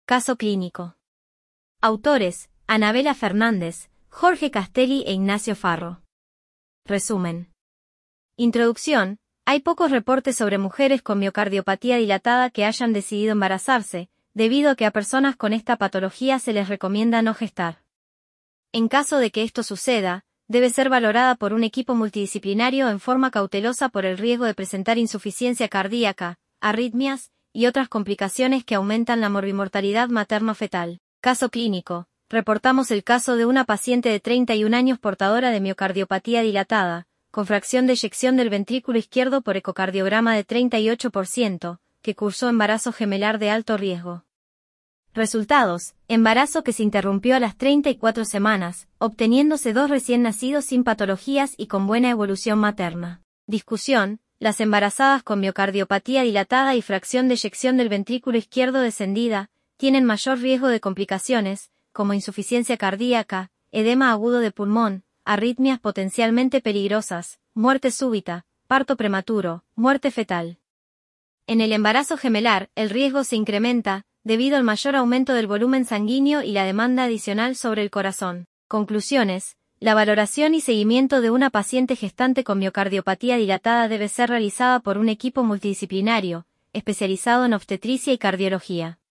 Caso clínico. Autores: Anabela Fernández, Jorge Castelli e Ignacio Farro. Resumen. Introducción. Hay pocos reportes sobre mujeres con miocardiopatía dilatada que hayan decidido embarazarse, debido a que a personas con esta patología se les recomienda no gestar. En caso de que esto suceda, debe ser valorada por un equipo multidisciplinario en forma cautelosa por el riesgo de presentar insuficiencia cardíaca, arritmias y otras complicaciones que aumentan la morbimortalidad materno-fetal. Caso clínico. Reportamos el caso de una paciente de 31 años portadora de miocardiopatía dilatada, con fracción de eyección del ventrículo izquierdo por ecocardiograma de 38%, que cursó embarazo gemelar de alto riesgo. Resultados: embarazo que se interrumpió a las 34 semanas, obteniéndose 2 recién nacidos sin patologías y con buena evolución materna. Discusión: las embarazadas con miocardiopatía dilatada y fracción de eyección del ventrículo izquierdo descendida, tienen mayor riesgo de complicaciones, como insuficiencia cardíaca, edema agudo de pulmón, arritmias potencialmente peligrosas, muerte súbita, parto prematuro, muerte fetal. En el embarazo gemelar, el riesgo se incrementa, debido al mayor aumento del volumen sanguíneo y la demanda adicional sobre el corazón. Conclusiones: la valoración y seguimiento de una paciente gestante con miocardiopatía dilatada debe ser realizada por un equipo multidisciplinario, especializado en obstetricia y cardiología.